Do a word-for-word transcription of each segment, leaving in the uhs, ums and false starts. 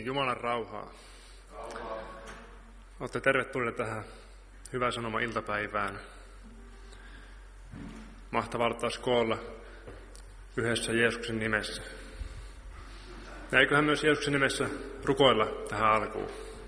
Niin, Jumalan rauhaa. Olette tervetulleita tähän Hyvä Sanoma iltapäivään. Mahtavaa olla taas koolla yhdessä Jeesuksen nimessä. Ja eiköhän myös Jeesuksen nimessä rukoilla tähän alkuun.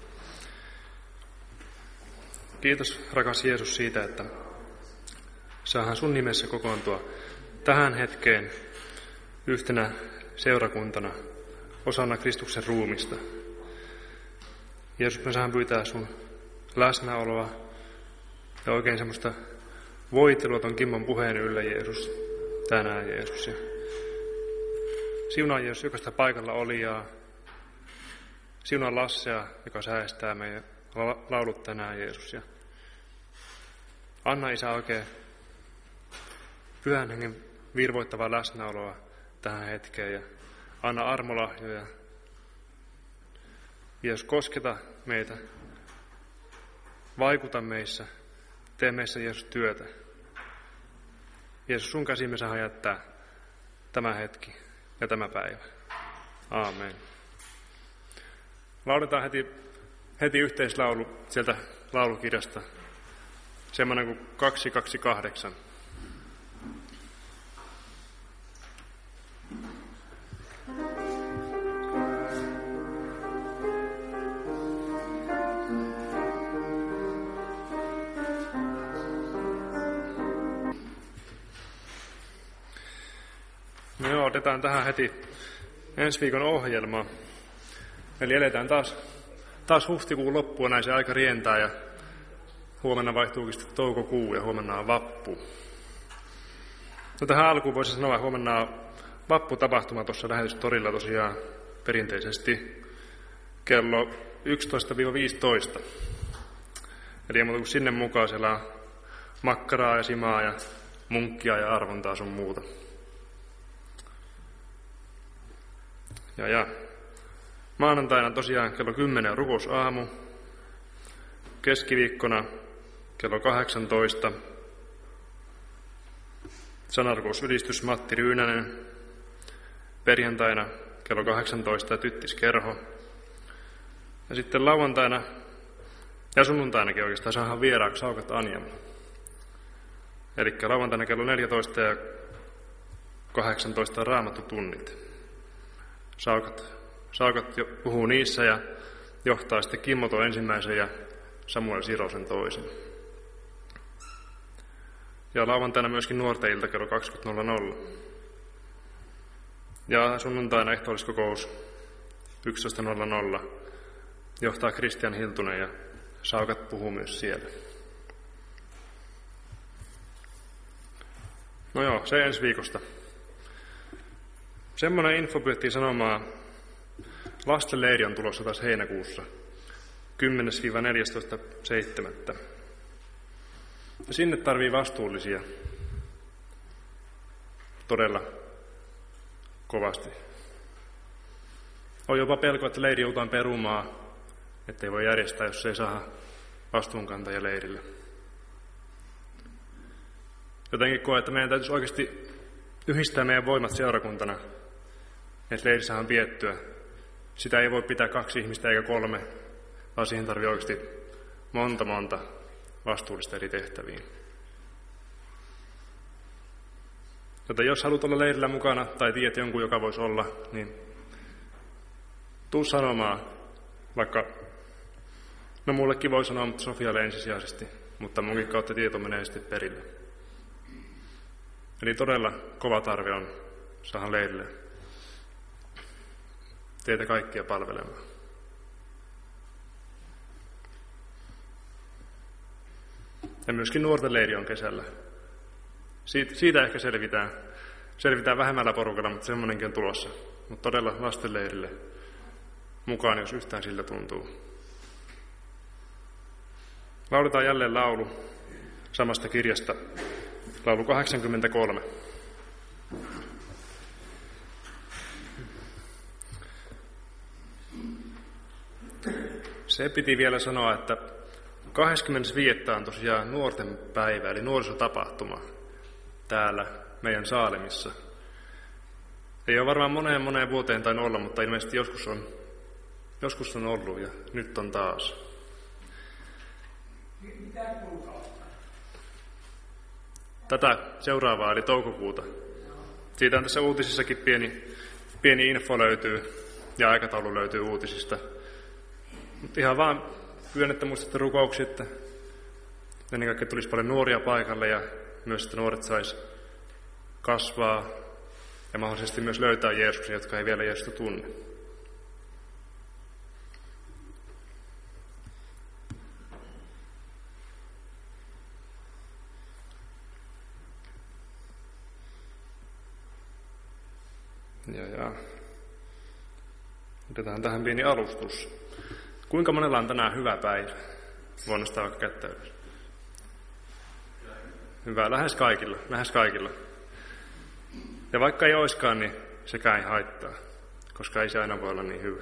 Kiitos, rakas Jeesus, siitä, että saadaan sun nimessä kokoontua tähän hetkeen yhtenä seurakuntana, osana Kristuksen ruumista. Jeesus, me saan pyytää sun läsnäoloa ja oikein semmoista voitelua ton kimmon puheen ylle, Jeesus, tänään, Jeesus. Ja siunaa, Jeesus, jokaista paikalla olijaa. Siunaa Lassea, joka säästää meidän laulut tänään, Jeesus. Ja anna, Isä, oikein pyhän hengen virvoittavaa läsnäoloa tähän hetkeen ja anna armolahjoja. Jeesus, kosketa meitä, vaikuta meissä, tee meissä, Jeesus, työtä. Jeesus, sun käsiin me saadaan jättää tämä hetki ja tämä päivä. Aamen. Lauletaan heti, heti yhteislaulu sieltä laulukirjasta, semmoinen kuin kaksi kaksi kahdeksan. No joo, otetaan tähän heti ensi viikon ohjelma. Eli eletään taas, taas huhtikuun loppua, näin se aika rientää ja huomenna vaihtuukin sitten toukokuu ja huomenna on vappu. No tähän alkuun voisi sanoa, että huomenna on vapputapahtuma tuossa lähetystorilla tosiaan perinteisesti kello yksitoista viisitoista. Eli ei muuta kuin sinne mukaan siellä on makkaraa ja simaa ja munkkia ja arvontaa sun muuta. Ja, ja maanantaina tosiaan kello kymmenen on rukousaamu, keskiviikkona kello kahdeksantoista sanarukous-ylistys Matti Ryynänen, perjantaina kello kahdeksantoista tyttiskerho ja sitten lauantaina ja sunnuntainakin oikeastaan saadaan vieraaksi Saukat Anjama. Eli lauantaina kello neljätoista ja kahdeksantoista raamattutunnit. Saukat, saukat jo puhuu niissä ja johtaa sitten Kimmoto ensimmäisen ja Samuel Sirosen toisen. Ja lauantaina myöskin nuorten ilta kello kaksikymmentä nolla nolla. Ja sunnuntaina ehtoolliskokous yksitoista nolla nolla. Johtaa Kristian Hiltunen ja Saukat puhuu myös siellä. No joo, se ensi viikosta. Semmoinen info pyydettiin sanomaan, lastenleiri on tulossa taas heinäkuussa, kymmenes neljästoista seitsemättä. Ja sinne tarvii vastuullisia todella kovasti. On jopa pelko, että leiri joudutaan perumaan, ettei voi järjestää, jos ei saa vastuunkantajia leirille. Jotenkin koe, että meidän täytyisi oikeasti yhdistää meidän voimat seurakuntana, että leiri saadaan piettyä. Sitä ei voi pitää kaksi ihmistä eikä kolme, vaan siihen tarvii oikeasti monta monta vastuullista eri tehtäviin. Joten jos haluat olla leirillä mukana tai tiedät jonkun, joka voisi olla, niin tuu sanomaan, vaikka, no mullekin voi sanoa, mutta Sofialle ensisijaisesti, mutta munkin kautta tieto menee sitten perille. Eli todella kova tarve on saada leirille teitä kaikkia palvelemaan. Ja myöskin nuorten leiri on kesällä. Siitä, siitä ehkä selvitään. Selvitään vähemmällä porukalla, mutta semmoinenkin on tulossa. Mutta todella lastenleirille mukaan, jos yhtään siltä tuntuu. Lauletaan jälleen laulu samasta kirjasta. Laulu kahdeksankymmentäkolme. Se piti vielä sanoa, että kahdeskymmenesviides on tosiaan nuorten päivä, eli nuorisotapahtuma täällä meidän Saalemissa. Ei ole varmaan moneen moneen vuoteen tainnut olla, mutta ilmeisesti joskus on Joskus on ollut ja nyt on taas. Tätä seuraavaa eli toukokuuta. Siitä on tässä uutisissakin pieni, pieni info löytyy ja aikataulu löytyy uutisista. Mutta ihan vaan pyydän, että muistatte rukouksia, että ennen kaikkea tulisi paljon nuoria paikalle ja myös, että nuoret sais kasvaa ja mahdollisesti myös löytää Jeesuksen, jotka ei vielä Jeesusta tunne. Ja, ja. Otetaan tähän pieni alustus. Kuinka monella on tänään hyvä päivä? Voin nostaa vaikka kättä ylös. Hyvä, lähes kaikilla, lähes kaikilla. Ja vaikka ei oiskaan, niin sekään ei haittaa, koska ei se aina voi olla niin hyvä.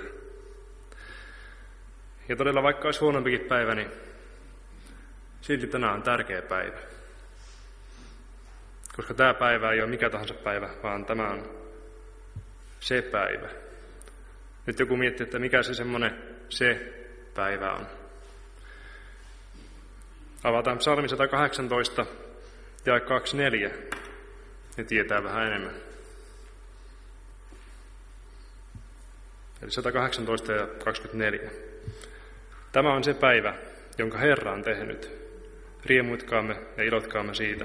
Ja todella vaikka olisi huonompikin päivä, niin silti tänään on tärkeä päivä. Koska tämä päivä ei ole mikä tahansa päivä, vaan tämä on se päivä. Nyt joku miettii, että mikä se semmoinen se päivä on. Avataan psalmi sata kahdeksantoista ja kaksikymmentäneljä, ja tietää vähän enemmän. Eli sata kahdeksantoista ja kaksikymmentäneljä. Tämä on se päivä, jonka Herra on tehnyt. Riemuitkaamme ja ilotkaamme siitä.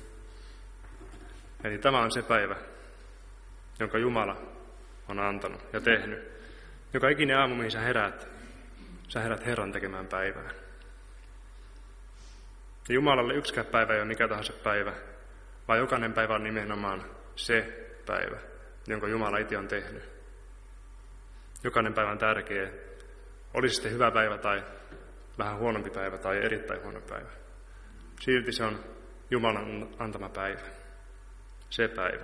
Eli tämä on se päivä, jonka Jumala on antanut ja tehnyt. Joka ikinen aamu, mihin sä herät, sä herät Herran tekemään päivää. Ja Jumalalle yksikään päivä ei ole mikä tahansa päivä, vaan jokainen päivä on nimenomaan se päivä, jonka Jumala itse on tehnyt. Jokainen päivä on tärkeä. Olisi sitten hyvä päivä tai vähän huonompi päivä tai erittäin huono päivä. Silti se on Jumalan antama päivä. Se päivä.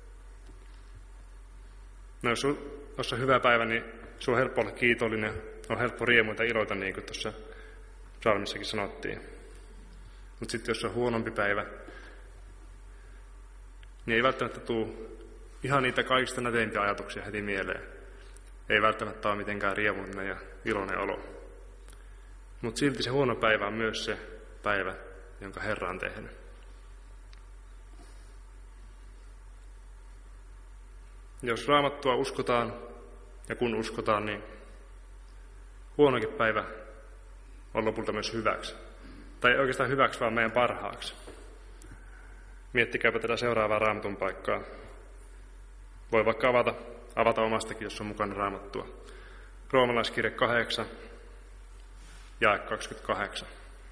No jos, jos on hyvä päivä, niin sun on helppo olla kiitollinen, on helppo riemuita iloita, niin kuin tuossa psalmissakin sanottiin. Mutta sitten jos on huonompi päivä, niin ei välttämättä tule ihan niitä kaikista näteimpiä ajatuksia heti mieleen. Ei välttämättä ole mitenkään riemuinen ja iloinen olo. Mutta silti se huono päivä on myös se päivä, jonka Herra on tehnyt. Jos Raamattua uskotaan, ja kun uskotaan, niin huonokin päivä on lopulta myös hyväksi. Tai ei oikeastaan hyväksi, vaan meidän parhaaksi. Miettikääpä tätä seuraavaa Raamatun paikkaa. Voi vaikka avata, avata omastakin, jos on mukana Raamattua. Roomalaiskirje kahdeksan, jae kaksikymmentäkahdeksan.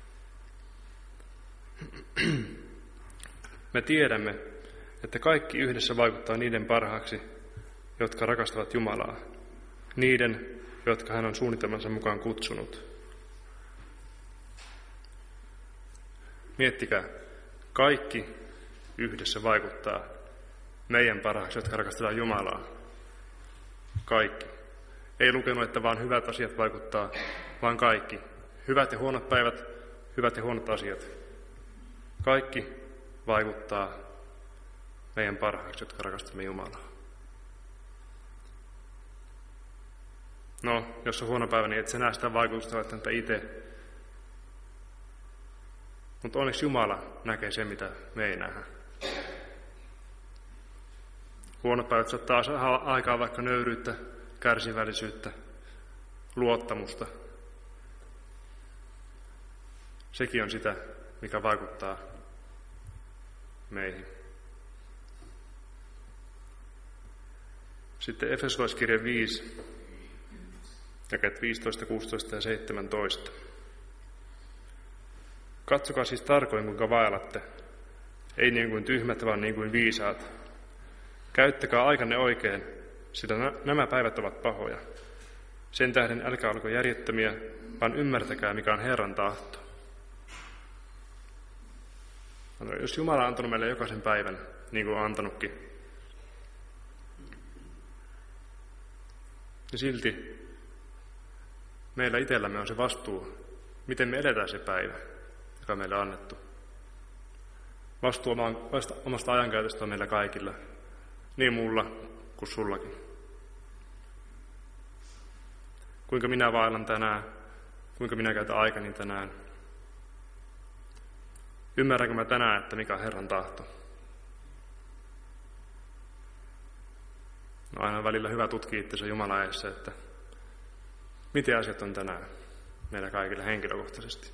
Me tiedämme, että kaikki yhdessä vaikuttaa niiden parhaaksi, jotka rakastavat Jumalaa, niiden, jotka hän on suunnitelmansa mukaan kutsunut. Miettikää, kaikki yhdessä vaikuttaa meidän parhaaksi, jotka rakastetaan Jumalaa. Kaikki. Ei lukenut, että vaan hyvät asiat vaikuttaa, vaan kaikki. Hyvät ja huonot päivät, hyvät ja huonot asiat. Kaikki vaikuttaa meidän parhaaksi, jotka rakastamme Jumalaa. No, jos on huono päivä, niin et sä näe sitä vaikutusta välttämättä itse. Mutta onneksi Jumala näkee sen, mitä me ei nähdä. Huonot päivät saattaa saada aikaan vaikka nöyryyttä, kärsivällisyyttä, luottamusta. Sekin on sitä, mikä vaikuttaa meihin. Sitten Efesolaiskirje viisi, jakeet viisitoista, kuusitoista ja seitsemäntoista. Katsokaa siis tarkoin, kuinka vaellatte. Ei niin kuin tyhmät, vaan niin kuin viisaat. Käyttäkää aikanne oikein, sillä nämä päivät ovat pahoja. Sen tähden älkää olko järjettömiä, vaan ymmärtäkää, mikä on Herran tahto. Jos Jumala on antanut meille jokaisen päivän, niin kuin on antanutkin, niin silti meillä itsellämme on se vastuu, miten me eletään se päivä, joka on meille annettu. Vastuu omasta ajankäytöstä on meillä kaikilla, niin mulla kuin sullakin. Kuinka minä vaellan tänään, kuinka minä käytän aikani tänään. Ymmärränkö mä tänään, että mikä on Herran tahto? No aina on välillä hyvä tutkia itsensä Jumalan edessä, että miten asiat on tänään meillä kaikille henkilökohtaisesti.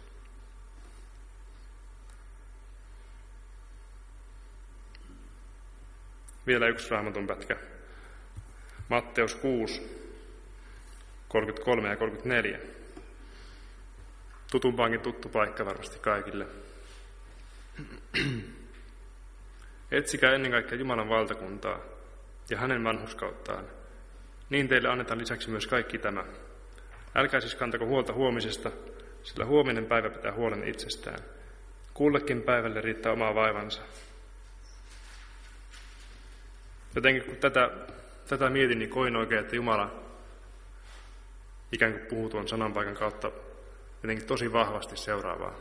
Vielä yksi Raamatun pätkä. Matteus kuusi, kolmekymmentäkolme ja kolmekymmentäneljä. Tutumpaankin tuttu paikka varmasti kaikille. Etsikää ennen kaikkea Jumalan valtakuntaa ja hänen vanhurskauttaan. Niin teille annetaan lisäksi myös kaikki tämä. Älkää siis kantako huolta huomisesta, sillä huominen päivä pitää huolen itsestään. Kullekin päivälle riittää omaa vaivansa. Jotenkin kun tätä, tätä mietin, niin koin oikein, että Jumala ikään kuin puhuu tuon sananpaikan kautta jotenkin tosi vahvasti seuraavaa.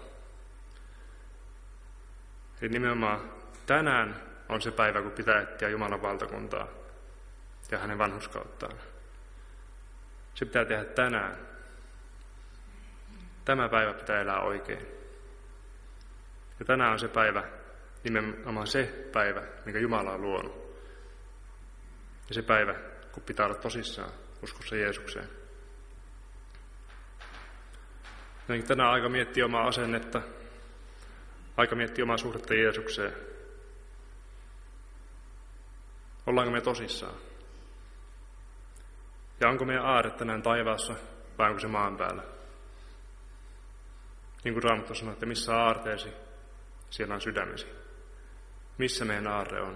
Eli nimenomaan tänään on se päivä, kun pitää etsiä Jumalan valtakuntaa ja hänen vanhurskauttaan. Se pitää tehdä tänään. Tämä päivä pitää elää oikein. Ja tänään on se päivä, nimenomaan se päivä, minkä Jumala on luonut. Ja se päivä, kun pitää olla tosissaan uskossa Jeesukseen. Jotenkin tänään aika miettiä omaa asennetta, aika miettiä omaa suhdetta Jeesukseen. Ollaanko me tosissaan? Ja onko meidän aarre tänään taivaassa vai onko se maan päällä? Niin kuin Raamattu sanoo, että missä aarteesi, siellä on sydämesi. Missä meidän aarre on?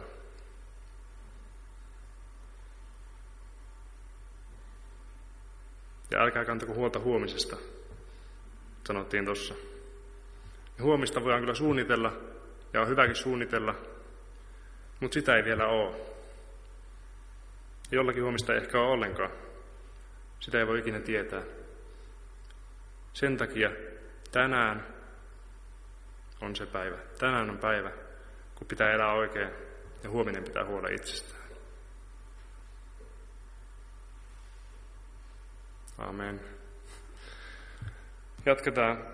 Ja älkää kantako huolta huomisesta, sanottiin tuossa. Ja huomista voidaan kyllä suunnitella, ja on hyväkin suunnitella, mutta sitä ei vielä ole. Jollakin huomista ei ehkä ole ollenkaan. Sitä ei voi ikinä tietää. Sen takia tänään on se päivä. Tänään on päivä, kun pitää elää oikein, ja huominen pitää huolta itsestään. Amen. Jatketaan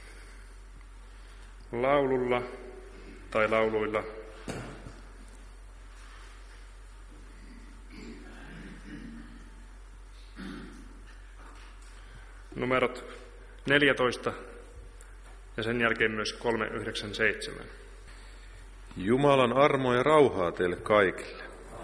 laululla tai lauluilla. Numerot neljätoista ja sen jälkeen myös kolme yhdeksän seitsemän. Jumalan armoa ja rauhaa teille kaikille.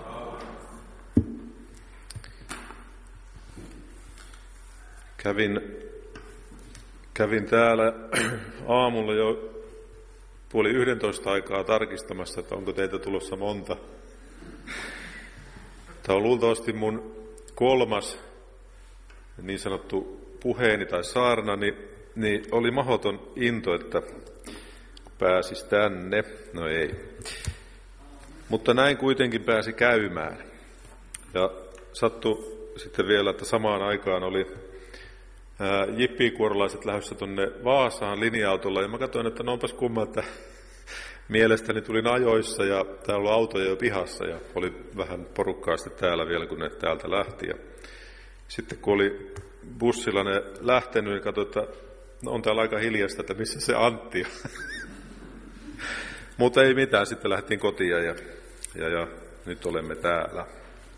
Kävin, kävin täällä aamulla jo puoli yhdentoista aikaa tarkistamassa, että onko teitä tulossa monta. Tämä on luultavasti mun kolmas niin sanottu puheeni tai saarna, niin, niin oli mahdoton into, että pääsis tänne. No ei. Mutta näin kuitenkin pääsi käymään. Ja sattui sitten vielä, että samaan aikaan oli jippikuorolaiset lähdössä tuonne Vaasaan linja-autolla, ja mä katsoin, että no onpas kumma, että mielestäni tulin ajoissa, ja täällä oli autoja jo pihassa, ja oli vähän porukkaa sitten täällä vielä, kun ne täältä lähti. Ja sitten kun oli bussilla ne lähtenyt, niin katsoin, että no on täällä aika hiljasta, että missä se Antti on. Mutta ei mitään, sitten lähtiin kotiin, ja, ja, ja nyt olemme täällä.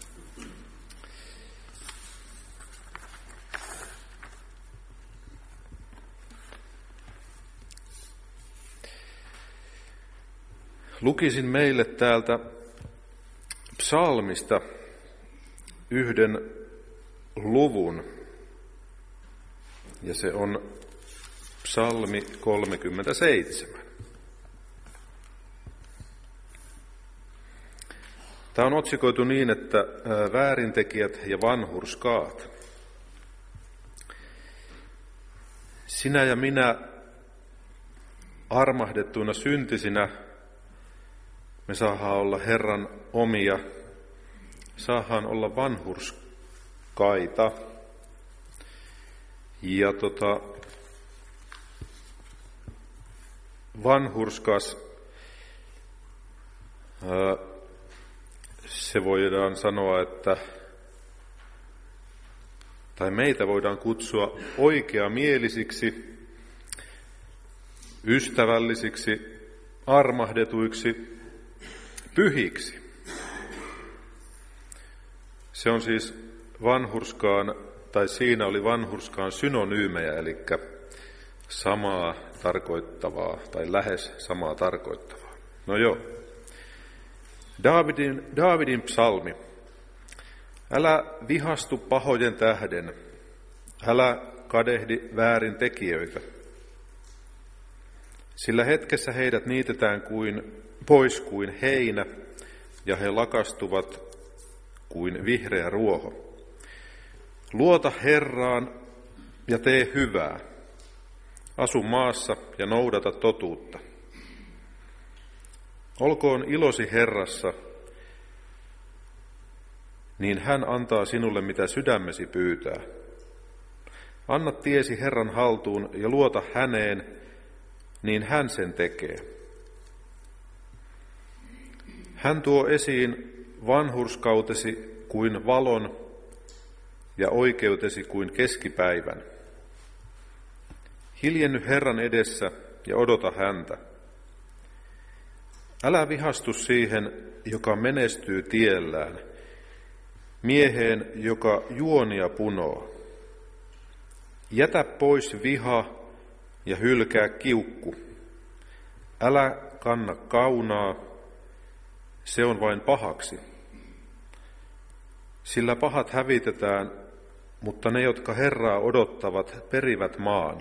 Lukisin meille täältä psalmista yhden luvun, ja se on psalmi kolmekymmentäseitsemän. Tämä on otsikoitu niin, että väärintekijät ja vanhurskaat. Sinä ja minä armahdettuina syntisinä me saadaan olla Herran omia, saadaan olla vanhurskaita. Ja tota, vanhurskas, ää, se voidaan sanoa, että tai meitä voidaan kutsua oikeamielisiksi, ystävällisiksi, armahdetuiksi, pyhiksi. Se on siis vanhurskaan, tai siinä oli vanhurskaan synonyymejä, eli samaa tarkoittavaa, tai lähes samaa tarkoittavaa. No joo. Daavidin, Daavidin psalmi. Älä vihastu pahojen tähden, älä kadehdi väärin tekijöitä. Sillä hetkessä heidät niitetään kuin, pois kuin heinä, ja he lakastuvat kuin vihreä ruoho. Luota Herraan ja tee hyvää. Asu maassa ja noudata totuutta. Olkoon ilosi Herrassa, niin hän antaa sinulle mitä sydämesi pyytää. Anna tiesi Herran haltuun ja luota häneen, niin hän sen tekee. Hän tuo esiin vanhurskautesi kuin valon ja oikeutesi kuin keskipäivän. Hiljenny Herran edessä ja odota häntä. Älä vihastu siihen, joka menestyy tiellään, mieheen, joka juonia punoo. Jätä pois viha ja hylkää kiukku. Älä kanna kaunaa, se on vain pahaksi. Sillä pahat hävitetään, mutta ne, jotka Herraa odottavat, perivät maan.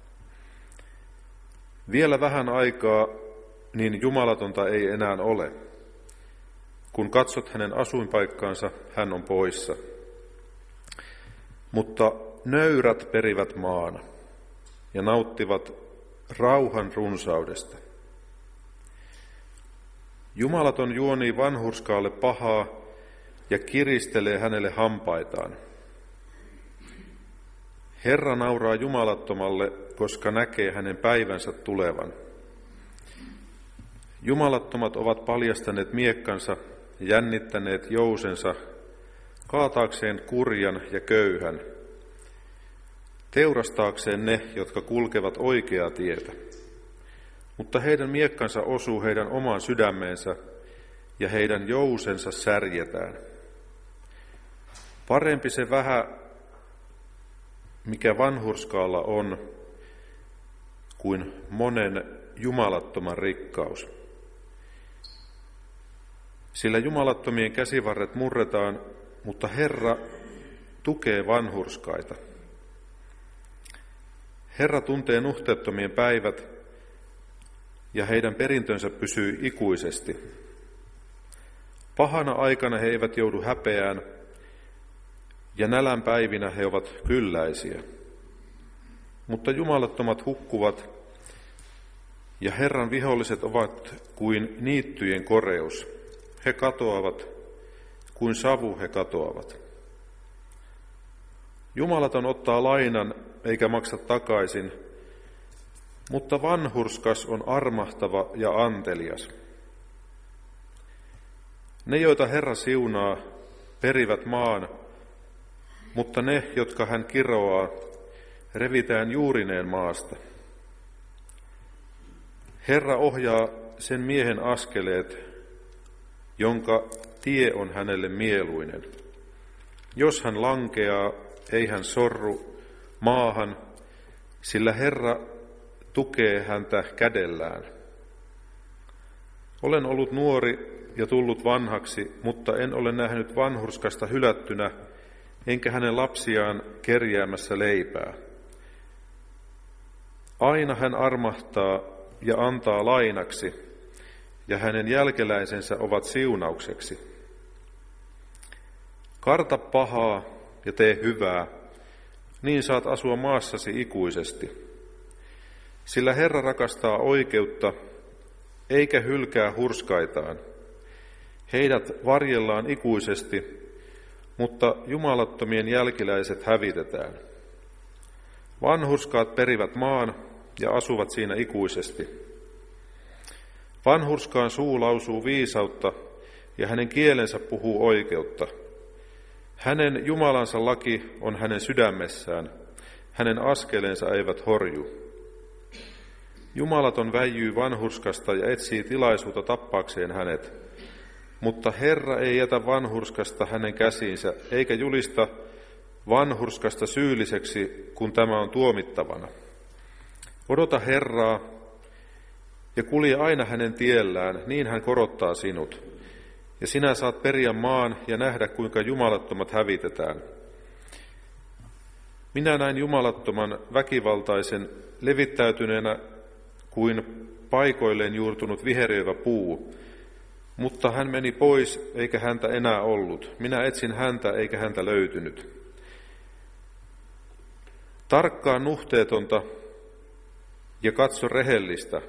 Vielä vähän aikaa, niin jumalatonta ei enää ole. Kun katsot hänen asuinpaikkaansa, hän on poissa. Mutta nöyrät perivät maan ja nauttivat rauhan runsaudesta. Jumalaton juonii vanhurskaalle pahaa ja kiristelee hänelle hampaitaan. Herra nauraa jumalattomalle, koska näkee hänen päivänsä tulevan. Jumalattomat ovat paljastaneet miekkansa ja jännittäneet jousensa, kaataakseen kurjan ja köyhän, teurastaakseen ne, jotka kulkevat oikeaa tietä. Mutta heidän miekkansa osuu heidän omaan sydämeensä ja heidän jousensa särjetään. Parempi se vähä, mikä vanhurskaalla on, kuin monen jumalattoman rikkaus. Sillä jumalattomien käsivarret murretaan, mutta Herra tukee vanhurskaita. Herra tuntee nuhteettomien päivät, ja heidän perintönsä pysyy ikuisesti. Pahana aikana he eivät joudu häpeään, ja nälän päivinä he ovat kylläisiä. Mutta jumalattomat hukkuvat, ja Herran viholliset ovat kuin niittyjen koreus. He katoavat, kuin savu he katoavat. Jumalaton ottaa lainan, eikä maksa takaisin, mutta vanhurskas on armahtava ja antelias. Ne, joita Herra siunaa, perivät maan, mutta ne, jotka hän kiroaa, revitään juurineen maasta. Herra ohjaa sen miehen askeleet, jonka tie on hänelle mieluinen. Jos hän lankeaa, ei hän sorru maahan, sillä Herra tukee häntä kädellään. Olen ollut nuori ja tullut vanhaksi, mutta en ole nähnyt vanhurskasta hylättynä, enkä hänen lapsiaan kerjäämässä leipää. Aina hän armahtaa ja antaa lainaksi, ja hänen jälkeläisensä ovat siunaukseksi. Karta pahaa ja tee hyvää, niin saat asua maassasi ikuisesti. Sillä Herra rakastaa oikeutta, eikä hylkää hurskaitaan. Heidät varjellaan ikuisesti, mutta jumalattomien jälkiläiset hävitetään. Vanhurskaat perivät maan ja asuvat siinä ikuisesti. Vanhurskaan suu lausuu viisautta ja hänen kielensä puhuu oikeutta. Hänen Jumalansa laki on hänen sydämessään, hänen askeleensa eivät horju. Jumalaton väijyy vanhurskasta ja etsii tilaisuutta tappaakseen hänet, mutta Herra ei jätä vanhurskasta hänen käsiinsä, eikä julista vanhurskasta syylliseksi, kun tämä on tuomittavana. Odota Herraa ja kulje aina hänen tiellään, niin hän korottaa sinut. Ja sinä saat periä maan ja nähdä, kuinka jumalattomat hävitetään. Minä näin jumalattoman väkivaltaisen levittäytyneenä kuin paikoilleen juurtunut viheröivä puu, mutta hän meni pois, eikä häntä enää ollut. Minä etsin häntä, eikä häntä löytynyt. Tarkkaa nuhteetonta ja katso rehellistä.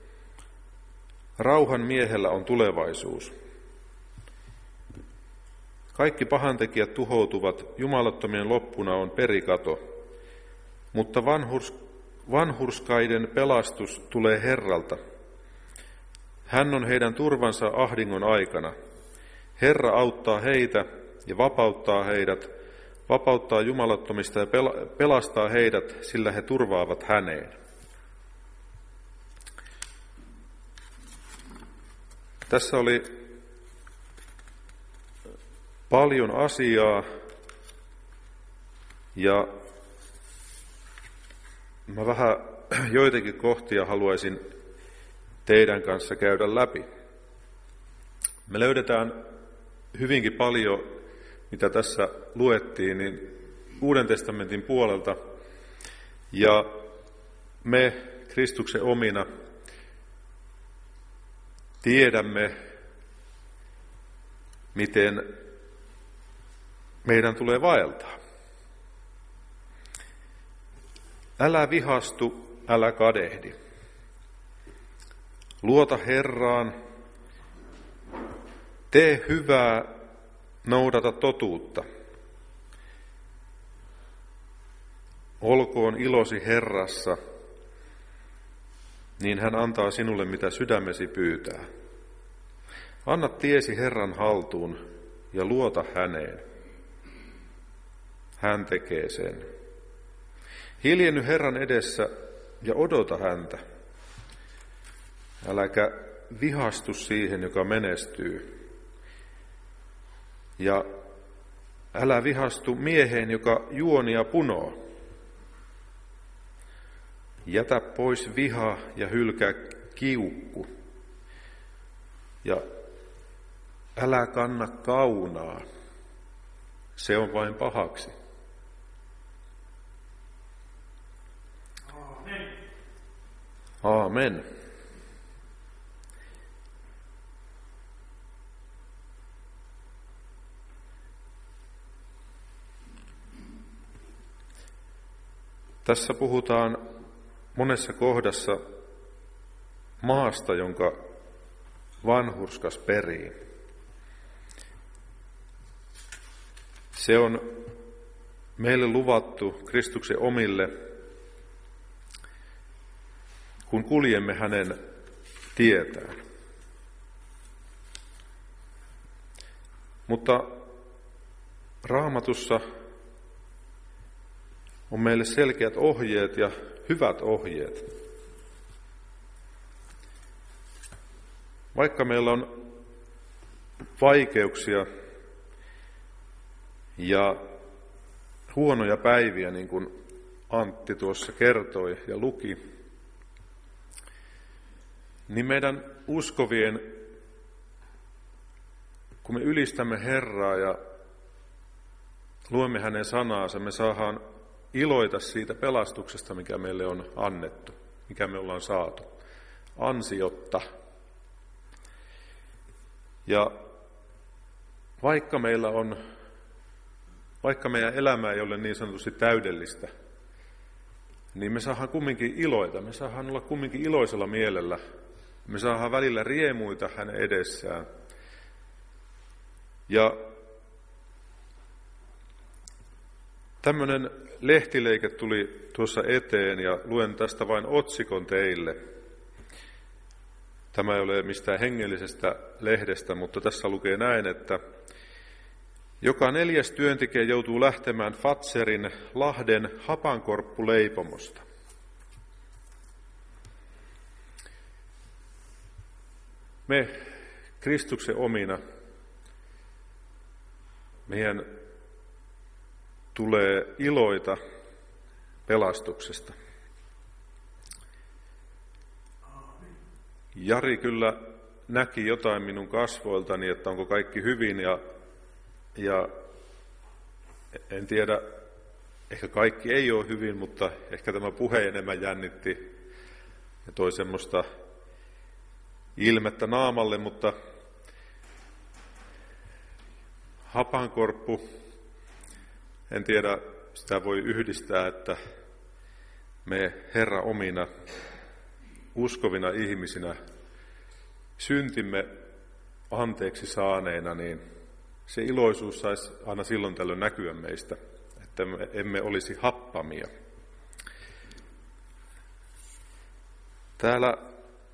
Rauhan miehellä on tulevaisuus. Kaikki pahantekijät tuhoutuvat, jumalattomien loppuna on perikato, mutta vanhurs, vanhurskaiden pelastus tulee Herralta. Hän on heidän turvansa ahdingon aikana. Herra auttaa heitä ja vapauttaa heidät, vapauttaa jumalattomista ja pelastaa heidät, sillä he turvaavat häneen. Tässä oli paljon asiaa ja mä vähän joitakin kohtia haluaisin teidän kanssa käydä läpi. Me löydetään hyvinkin paljon, mitä tässä luettiin, niin Uuden testamentin puolelta. Ja me Kristuksen omina tiedämme, miten meidän tulee vaeltaa. Älä vihastu, älä kadehdi. Luota Herraan, tee hyvää, noudata totuutta. Olkoon ilosi Herrassa, niin hän antaa sinulle mitä sydämesi pyytää. Anna tiesi Herran haltuun ja luota häneen. Hän tekee sen. Hiljenny Herran edessä ja odota häntä. Äläkä vihastu siihen, joka menestyy. Ja älä vihastu mieheen, joka juonia punoo. Jätä pois viha ja hylkää kiukku. Ja älä kanna kaunaa. Se on vain pahaksi. Aamen. Aamen. Tässä puhutaan monessa kohdassa maasta, jonka vanhurskas perii. Se on meille luvattu Kristuksen omille, kun kuljemme hänen tietään. Mutta Raamatussa on meille selkeät ohjeet ja hyvät ohjeet. Vaikka meillä on vaikeuksia ja huonoja päiviä, niin kuin Antti tuossa kertoi ja luki, niin meidän uskovien, kun me ylistämme Herraa ja luemme hänen sanaansa, me saadaan iloita siitä pelastuksesta, mikä meille on annettu, mikä me ollaan saatu, ansiotta. Ja vaikka meillä on, vaikka meidän elämä ei ole niin sanotusti täydellistä, niin me saadaan kumminkin iloita, me saadaan olla kumminkin iloisella mielellä, me saadaan välillä riemuita hänen edessään. Ja tämmöinen lehtileike tuli tuossa eteen ja luen tästä vain otsikon teille. Tämä ei ole mistään hengellisestä lehdestä, mutta tässä lukee näin, että Joka neljäs työntekijä joutuu lähtemään Fatserin Lahden hapankorppuleipomosta. Me Kristuksen omina, meidän tulee iloita pelastuksesta. Jari kyllä näki jotain minun kasvoiltani, että onko kaikki hyvin, ja, ja en tiedä, ehkä kaikki ei ole hyvin, mutta ehkä tämä puhe enemmän jännitti ja toi semmoista ilmettä naamalle, mutta hapankorppu, en tiedä, sitä voi yhdistää, että me Herra omina, uskovina ihmisinä, syntimme anteeksi saaneina, niin se iloisuus saisi aina silloin tällöin näkyä meistä, että me emme olisi happamia. Täällä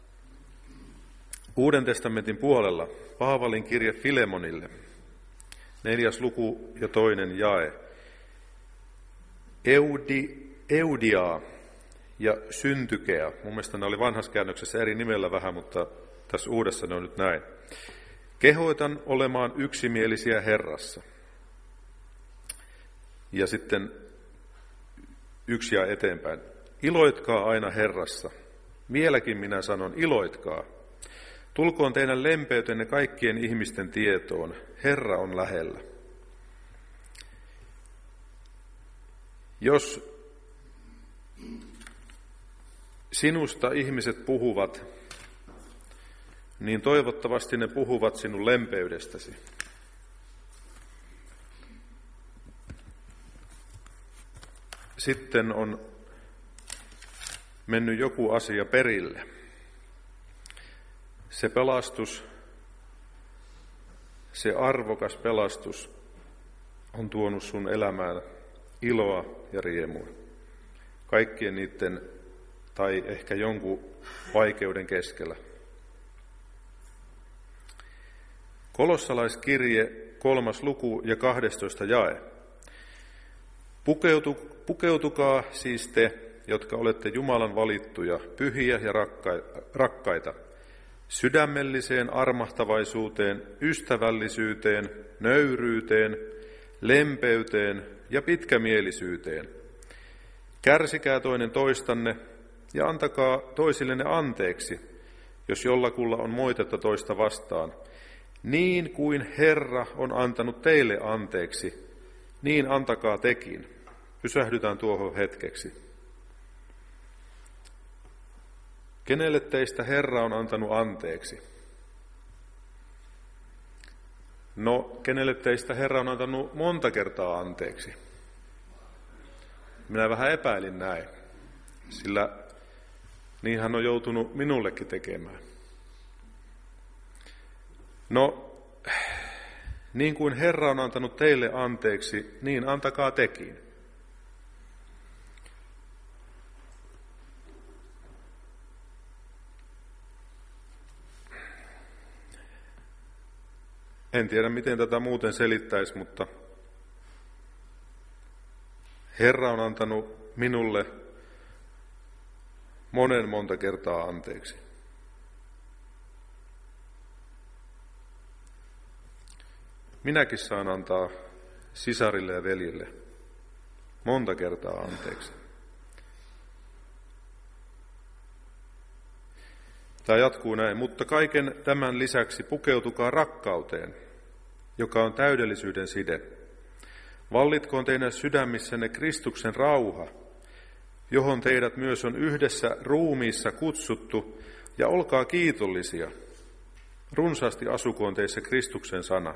Uuden testamentin puolella Paavalin kirje Filemonille, neljäs luku ja toinen jae. Eudi, Eudiaa ja Syntykea. Mun mielestä ne oli vanhassa käännöksessä eri nimellä vähän, mutta tässä uudessa ne on nyt näin. Kehoitan olemaan yksimielisiä Herrassa. Ja sitten yksi ja eteenpäin. Iloitkaa aina Herrassa. Vieläkin minä sanon, iloitkaa. Tulkoon teidän lempeytenne kaikkien ihmisten tietoon. Herra on lähellä. Jos sinusta ihmiset puhuvat, niin toivottavasti ne puhuvat sinun lempeydestäsi. Sitten on mennyt joku asia perille. Se pelastus, se arvokas pelastus on tuonut sun elämään iloa ja riemua. Kaikkien niiden tai ehkä jonkun vaikeuden keskellä. Kolossalaiskirje, kolmas luku ja kahdestoista jae. Pukeutu, pukeutukaa siis te, jotka olette Jumalan valittuja, pyhiä ja rakkaita, sydämelliseen armahtavaisuuteen, ystävällisyyteen, nöyryyteen, lempeyteen ja pitkämielisyyteen. Kärsikää toinen toistanne ja antakaa toisillenne anteeksi, jos jollakulla on moitetta toista vastaan. Niin kuin Herra on antanut teille anteeksi, niin antakaa tekin. Pysähdytään tuohon hetkeksi. Kenelle teistä Herra on antanut anteeksi? No, kenelle teistä Herra on antanut monta kertaa anteeksi? Minä vähän epäilin näin, sillä niin hän on joutunut minullekin tekemään. No, niin kuin Herra on antanut teille anteeksi, niin antakaa tekin. En tiedä, miten tätä muuten selittäisi, mutta Herra on antanut minulle monen monta kertaa anteeksi. Minäkin saan antaa sisarille ja veljille monta kertaa anteeksi. Tämä jatkuu näin, mutta kaiken tämän lisäksi pukeutukaa rakkauteen, joka on täydellisyyden side. Vallitkoon teidän sydämissänne Kristuksen rauha, johon teidät myös on yhdessä ruumiissa kutsuttu, ja olkaa kiitollisia. Runsaasti asukoon teissä Kristuksen sana.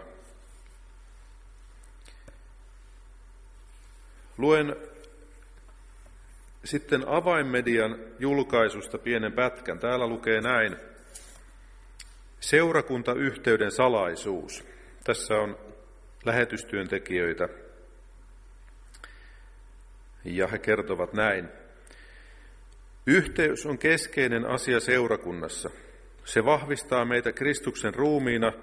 Luen sitten Avainmedian julkaisusta pienen pätkän. Täällä lukee näin. Seurakuntayhteyden salaisuus. Tässä on lähetystyöntekijöitä. Ja he kertovat näin. Yhteys on keskeinen asia seurakunnassa. Se vahvistaa meitä Kristuksen ruumiina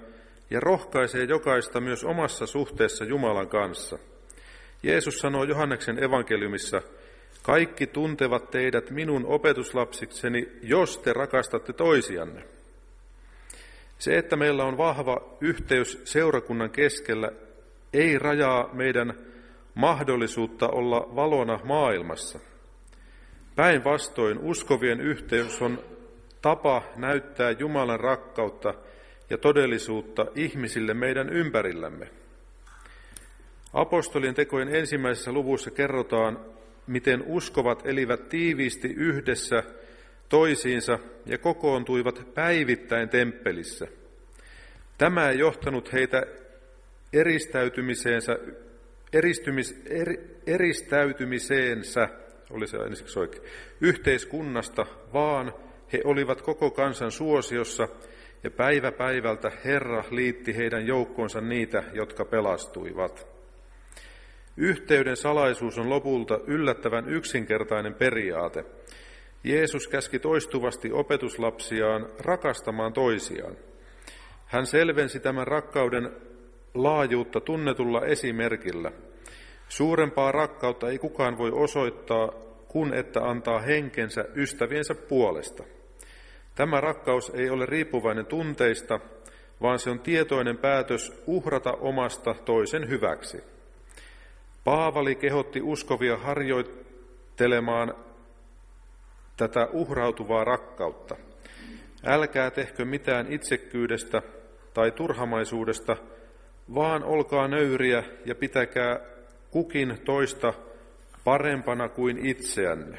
ja rohkaisee jokaista myös omassa suhteessa Jumalan kanssa. Jeesus sanoo Johanneksen evankeliumissa, kaikki tuntevat teidät minun opetuslapsikseni, jos te rakastatte toisianne. Se, että meillä on vahva yhteys seurakunnan keskellä, ei rajaa meidän mahdollisuutta olla valona maailmassa. Päinvastoin uskovien yhteys on tapa näyttää Jumalan rakkautta ja todellisuutta ihmisille meidän ympärillämme. Apostolien tekojen ensimmäisessä luvussa kerrotaan, miten uskovat elivät tiiviisti yhdessä toisiinsa ja kokoontuivat päivittäin temppelissä. Tämä ei johtanut heitä eristäytymiseensä, eristymis, er, eristäytymiseensä oli se ensiksi oikein, yhteiskunnasta, vaan he olivat koko kansan suosiossa ja päivä päivältä Herra liitti heidän joukkoonsa niitä, jotka pelastuivat. Yhteyden salaisuus on lopulta yllättävän yksinkertainen periaate. Jeesus käski toistuvasti opetuslapsiaan rakastamaan toisiaan. Hän selvensi tämän rakkauden laajuutta tunnetulla esimerkillä. Suurempaa rakkautta ei kukaan voi osoittaa, kun että antaa henkensä ystäviensä puolesta. Tämä rakkaus ei ole riippuvainen tunteista, vaan se on tietoinen päätös uhrata omasta toisen hyväksi. Paavali kehotti uskovia harjoittelemaan tätä uhrautuvaa rakkautta. Älkää tehkö mitään itsekkyydestä tai turhamaisuudesta, vaan olkaa nöyriä ja pitäkää kukin toista parempana kuin itseänne.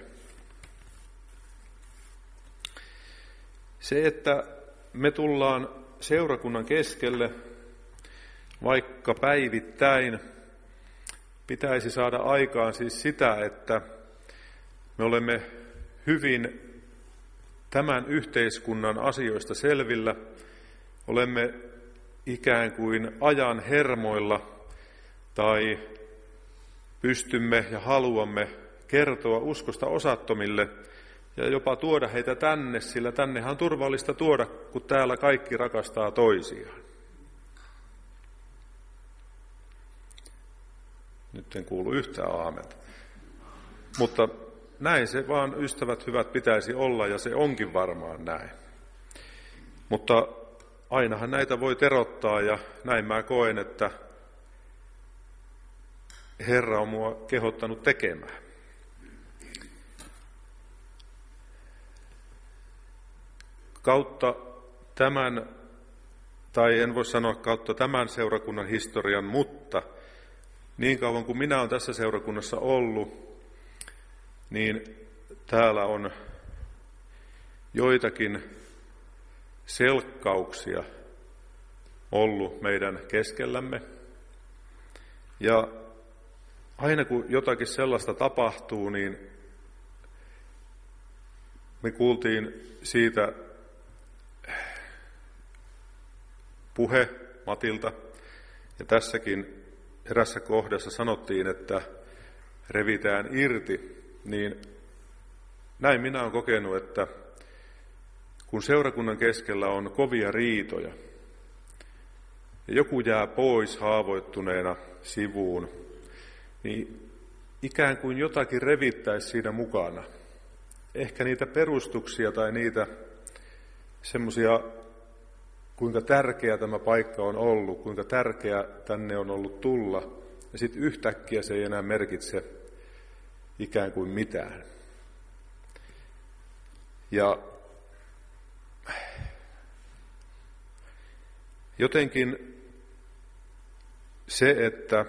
Se, että me tullaan seurakunnan keskelle vaikka päivittäin, pitäisi saada aikaan siis sitä, että me olemme hyvin tämän yhteiskunnan asioista selvillä, olemme ikään kuin ajan hermoilla tai pystymme ja haluamme kertoa uskosta osattomille ja jopa tuoda heitä tänne, sillä tännehän on turvallista tuoda, kun täällä kaikki rakastaa toisiaan. Nyt en kuulu yhtään aamenta. Mutta näin se vaan, ystävät hyvät, pitäisi olla, ja se onkin varmaan näin. Mutta ainahan näitä voi terottaa, ja näin mä koen, että Herra on mua kehottanut tekemään. Kautta tämän, tai en voi sanoa kautta tämän seurakunnan historian, mutta niin kauan kuin minä olen tässä seurakunnassa ollut, niin täällä on joitakin selkkauksia ollut meidän keskellämme. Ja aina kun jotakin sellaista tapahtuu, niin me kuultiin siitä puhe Matilta, ja tässäkin erässä kohdassa sanottiin, että revitään irti, niin näin minä olen kokenut, että kun seurakunnan keskellä on kovia riitoja, ja joku jää pois haavoittuneena sivuun, niin ikään kuin jotakin revittäisi siinä mukana. Ehkä niitä perustuksia tai niitä semmoisia, kuinka tärkeä tämä paikka on ollut, kuinka tärkeä tänne on ollut tulla, ja sitten yhtäkkiä se ei enää merkitse ikään kuin mitään. Ja jotenkin se, että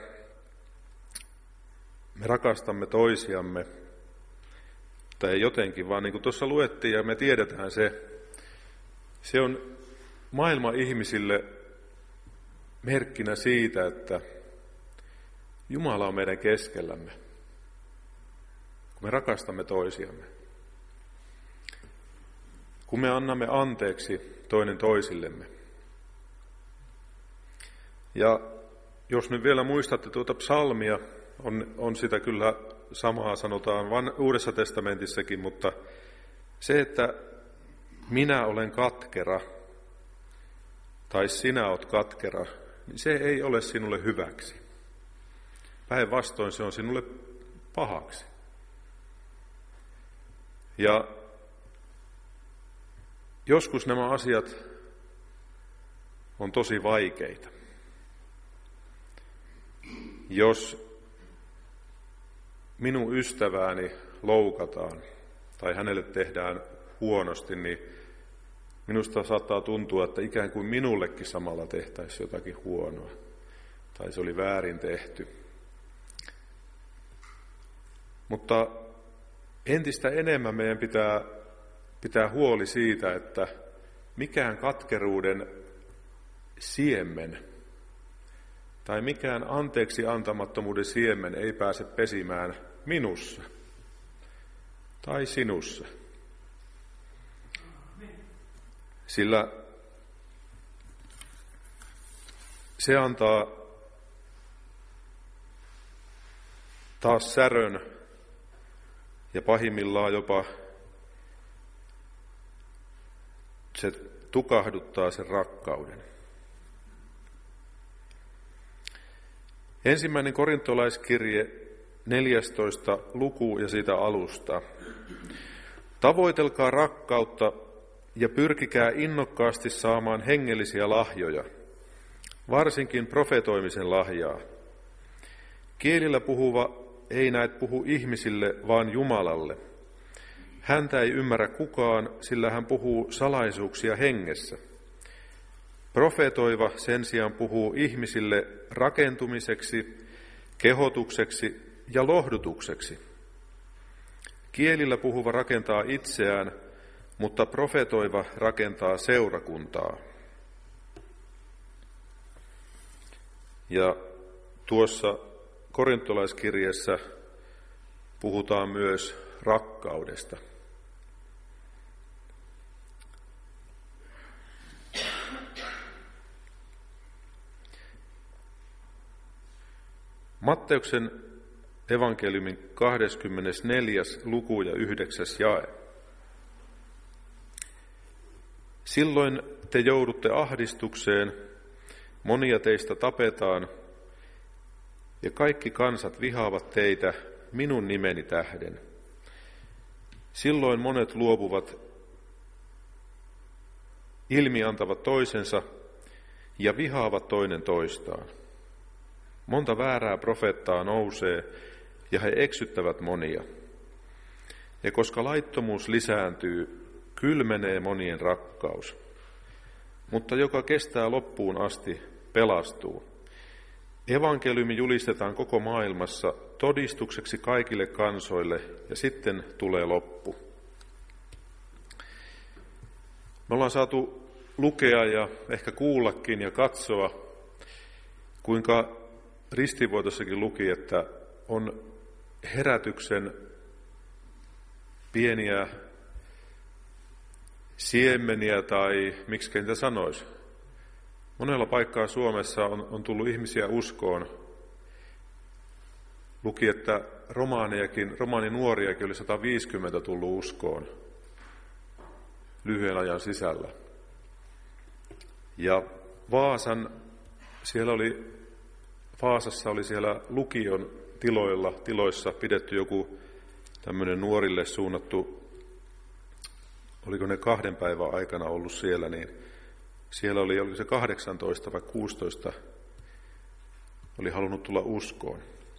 me rakastamme toisiamme, tai ei jotenkin, vaan niin kuin tuossa luettiin ja me tiedetään se, se on maailman ihmisille merkkinä siitä, että Jumala on meidän keskellämme, kun me rakastamme toisiamme. Kun me annamme anteeksi toinen toisillemme. Ja jos nyt vielä muistatte tuota psalmia, on, on sitä kyllä samaa sanotaan van, Uudessa testamentissakin, mutta se, että minä olen katkera, tai sinä oot katkera, niin se ei ole sinulle hyväksi. Päinvastoin se on sinulle pahaksi. Ja joskus nämä asiat on tosi vaikeita. Jos minun ystävääni loukataan tai hänelle tehdään huonosti, niin minusta saattaa tuntua, että ikään kuin minullekin samalla tehtäisiin jotakin huonoa. Tai se oli väärin tehty. Mutta entistä enemmän meidän pitää pitää huoli siitä, että mikään katkeruuden siemen tai mikään anteeksi antamattomuuden siemen ei pääse pesimään minussa tai sinussa. Sillä se antaa taas särön ja pahimmillaan jopa se tukahduttaa sen rakkauden. Ensimmäinen korintolaiskirje, neljästoista luku ja siitä alusta. Tavoitelkaa rakkautta ja pyrkikää innokkaasti saamaan hengellisiä lahjoja, varsinkin profetoimisen lahjaa. Kielillä puhuva ei näet puhu ihmisille, vaan Jumalalle. Häntä ei ymmärrä kukaan, sillä hän puhuu salaisuuksia hengessä. Profetoiva sen sijaan puhuu ihmisille rakentumiseksi, kehotukseksi ja lohdutukseksi. Kielillä puhuva rakentaa itseään, mutta profetoiva rakentaa seurakuntaa. Ja tuossa korintolaiskirjeessä puhutaan myös rakkaudesta. Matteuksen evankeliumin kahdeskymmenesneljäs luku ja yhdeksäs jae. Silloin te joudutte ahdistukseen, monia teistä tapetaan, ja kaikki kansat vihaavat teitä minun nimeni tähden. Silloin monet luopuvat, ilmiantavat toisensa ja vihaavat toinen toistaan. Monta väärää profeettaa nousee, ja he eksyttävät monia. Ja koska laittomuus lisääntyy, kylmenee monien rakkaus. Mutta joka kestää loppuun asti, pelastuu. Evankeliumi julistetaan koko maailmassa todistukseksi kaikille kansoille, ja sitten tulee loppu. Me ollaan saatu lukea ja ehkä kuullakin ja katsoa, kuinka ristiinvoitossakin luki, että on herätyksen pieniä siemeniä tai miksi niitä sanoisi. Monella paikkaa Suomessa on, on tullut ihmisiä uskoon. Luki, että romaanejakin, romaaninuoriakin oli sata viisikymmentä tullut uskoon lyhyen ajan sisällä. Ja Vaasan, siellä oli, Vaasassa oli siellä lukion tiloilla, tiloissa pidetty joku tämmöinen nuorille suunnattu, oliko ne kahden päivän aikana ollut siellä, niin siellä oli, oliko se kahdeksantoista vai kuusitoista, oli halunnut tulla uskoon.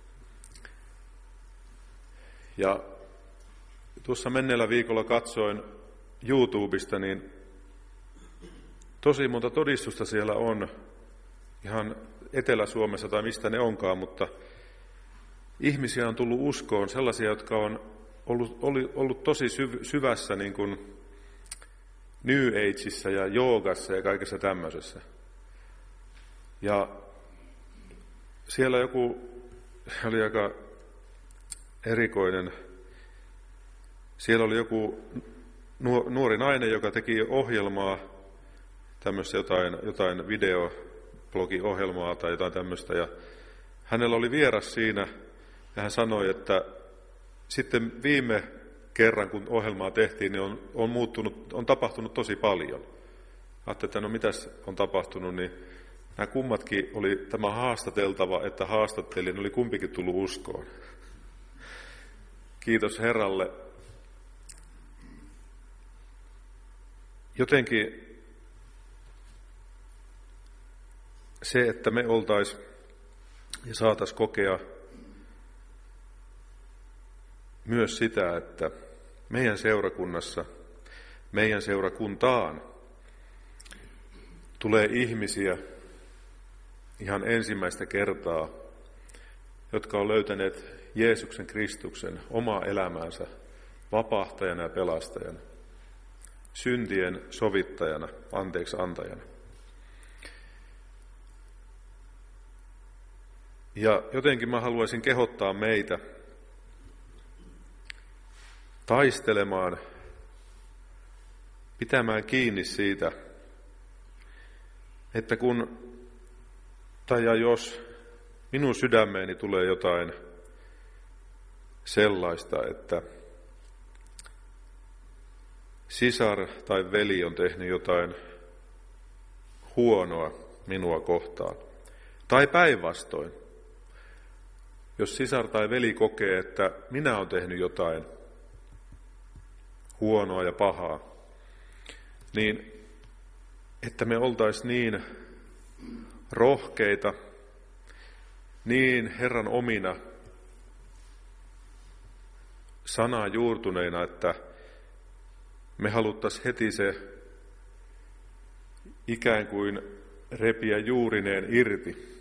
Ja tuossa menneellä viikolla katsoin YouTubesta, niin tosi monta todistusta siellä on, ihan Etelä-Suomessa tai mistä ne onkaan, mutta ihmisiä on tullut uskoon, sellaisia, jotka on ollut, ollut tosi syvässä niin kuin New Ageissa ja joogassa ja kaikessa tämmöisessä. Ja siellä joku oli aika erikoinen. Siellä oli joku nuori nainen, joka teki ohjelmaa, tämmöistä jotain, jotain videoblogiohjelmaa tai jotain tämmöistä. Ja hänellä oli vieras siinä ja hän sanoi, että sitten viime kerran, kun ohjelmaa tehtiin, niin on, on, muuttunut, on tapahtunut tosi paljon. Ajattelin, että no mitäs on tapahtunut, niin nämä kummatkin oli tämä haastateltava, että haastattelin, oli kumpikin tullut uskoon. Kiitos Herralle. Jotenkin se, että me oltais ja saatais kokea myös sitä, että meidän seurakunnassa, meidän seurakuntaan tulee ihmisiä ihan ensimmäistä kertaa, jotka on löytäneet Jeesuksen Kristuksen omaa elämäänsä vapahtajana ja pelastajana, syntien sovittajana, anteeksi antajana. Ja jotenkin mä haluaisin kehottaa meitä taistelemaan, pitämään kiinni siitä, että kun tai ja jos minun sydämeeni tulee jotain sellaista, että sisar tai veli on tehnyt jotain huonoa minua kohtaan, tai päinvastoin, jos sisar tai veli kokee, että minä olen tehnyt jotain huonoa ja pahaa, niin että me oltaisiin niin rohkeita, niin Herran omina, sanaa juurtuneina, että me haluttaisiin heti se ikään kuin repiä juurineen irti.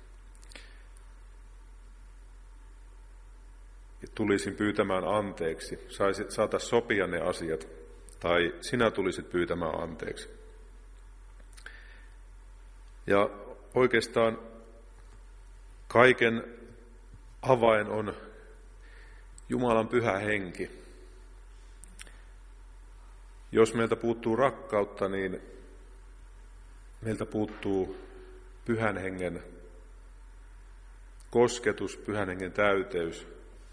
Ja tulisin pyytämään anteeksi, saataisiin sopia ne asiat, tai sinä tulisit pyytämään anteeksi. Ja oikeastaan kaiken avain on Jumalan pyhä henki. Jos meiltä puuttuu rakkautta, niin meiltä puuttuu pyhän hengen kosketus, pyhän hengen täyteys.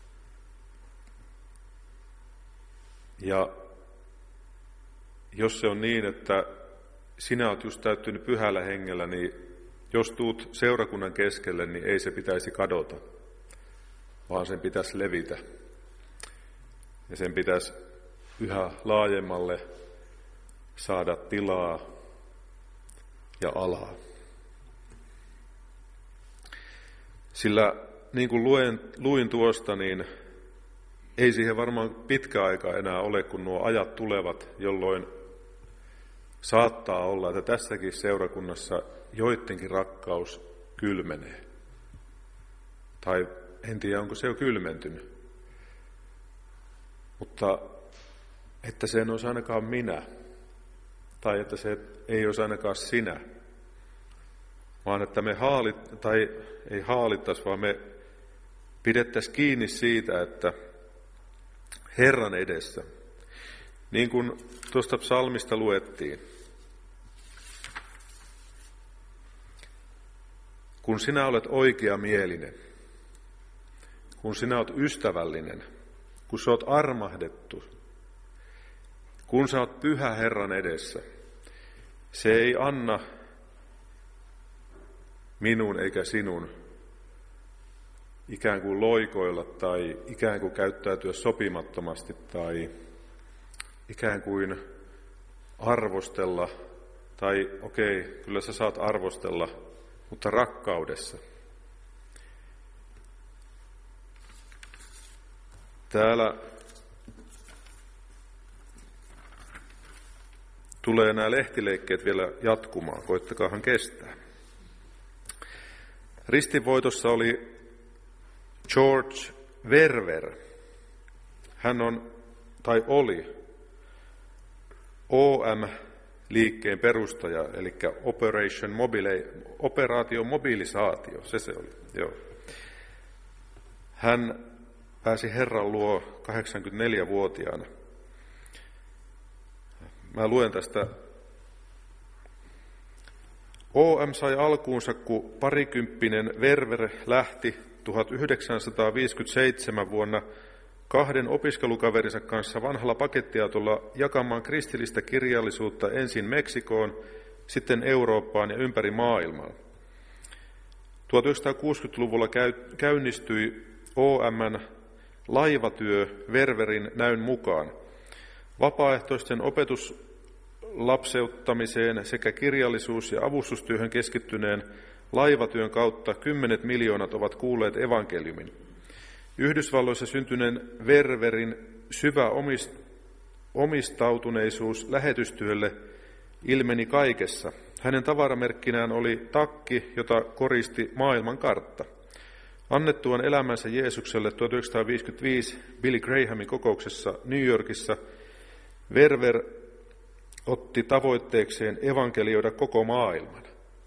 Ja jos se on niin, että sinä olet just täyttynyt pyhällä hengellä, niin jos tuut seurakunnan keskelle, niin ei se pitäisi kadota, vaan sen pitäisi levitä. Ja sen pitäisi yhä laajemmalle saada tilaa ja alaa. Sillä niin kuin luen, luin tuosta, niin ei siihen varmaan pitkä aika enää ole, kun nuo ajat tulevat, jolloin saattaa olla, että tässäkin seurakunnassa joidenkin rakkaus kylmenee. Tai en tiedä, onko se jo kylmentynyt. Mutta että se en olisi ainakaan minä. Tai että se ei olisi ainakaan sinä. Vaan että me haalit, tai ei haalittaisi, vaan me pidettäisiin kiinni siitä, että Herran edessä, niin kuin tuosta psalmista luettiin, kun sinä olet oikeamielinen, kun sinä olet ystävällinen, kun sä olet armahdettu, kun sä olet pyhä Herran edessä, se ei anna minun eikä sinun ikään kuin loikoilla tai ikään kuin käyttäytyä sopimattomasti tai ikään kuin arvostella, tai okei, okay, kyllä sä saat arvostella, mutta rakkaudessa. Täällä tulee nämä lehtileikkeet vielä jatkumaan, koittakaahan kestää. Ristinvoitossa oli George Verwer. Hän on, tai oli, O M-liikkeen perustaja, eli Operation Mobile, operaatio mobilisaatio, se se oli, joo. Hän pääsi Herran luo kahdeksankymmentäneljävuotiaana. Mä luen tästä. O M sai alkuunsa, kun parikymppinen Verwer lähti tuhatyhdeksänsataaviisikymmentäseitsemän vuonna kahden opiskelukaverinsa kanssa vanhalla pakettiautolla jakamaan kristillistä kirjallisuutta ensin Meksikoon sitten Eurooppaan ja ympäri maailmaa. tuhatyhdeksänsataakuusikymmentäluvulla käynnistyi O M:n laivatyö Ververin näyn mukaan. Vapaaehtoisten opetuslapseuttamiseen sekä kirjallisuus- ja avustustyöhön keskittyneen laivatyön kautta kymmenet miljoonat ovat kuulleet evankeliumin. Yhdysvalloissa syntyneen Ververin syvä omistautuneisuus lähetystyölle ilmeni kaikessa. Hänen tavaramerkkinään oli takki, jota koristi maailmankartta. Annettuaan elämänsä Jeesukselle tuhatyhdeksänsataaviisikymmentäviisi Billy Grahamin kokouksessa New Yorkissa Verver otti tavoitteekseen evankelioida koko maailman.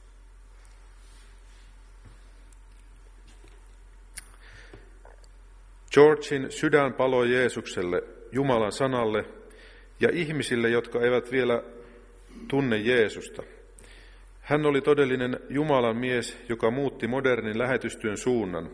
Georgin sydän paloi Jeesukselle, Jumalan sanalle ja ihmisille, jotka eivät vielä tunne Jeesusta. Hän oli todellinen Jumalan mies, joka muutti modernin lähetystyön suunnan.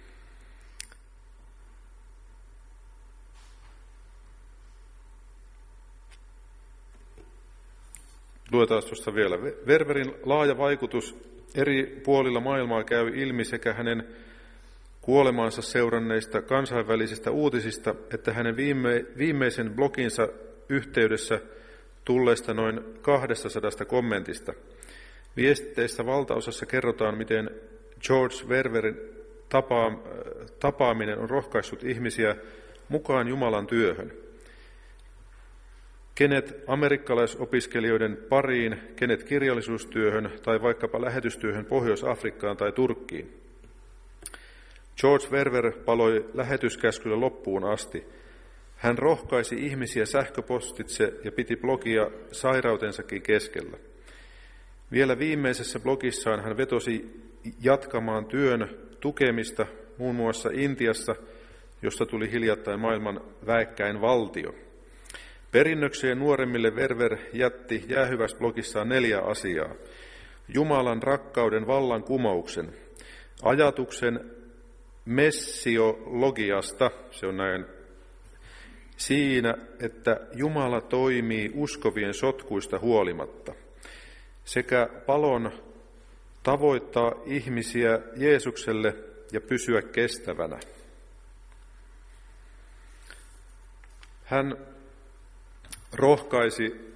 Luetaan tuosta vielä. Ververin laaja vaikutus eri puolilla maailmaa käy ilmi sekä hänen kuolemaansa seuranneista kansainvälisistä uutisista, että hänen viime, viimeisen bloginsa yhteydessä tulleista noin kaksisataa kommentista. Viesteistä valtaosassa kerrotaan, miten George Ververin tapaaminen on rohkaissut ihmisiä mukaan Jumalan työhön. Kenet amerikkalaisopiskelijoiden pariin, kenet kirjallisuustyöhön tai vaikkapa lähetystyöhön Pohjois-Afrikkaan tai Turkkiin. George Verver paloi lähetyskäskyllä loppuun asti. Hän rohkaisi ihmisiä sähköpostitse ja piti blogia sairautensakin keskellä. Vielä viimeisessä blogissaan hän vetosi jatkamaan työn tukemista muun muassa Intiassa, josta tuli hiljattain maailman väekkäin valtio. Perinnökseen nuoremmille Verver jätti jäähyväisblogissaan neljä asiaa. Jumalan rakkauden vallankumouksen, ajatuksen messiologiasta, se on näin, siinä, että Jumala toimii uskovien sotkuista huolimatta, sekä palon tavoittaa ihmisiä Jeesukselle ja pysyä kestävänä. Hän rohkaisi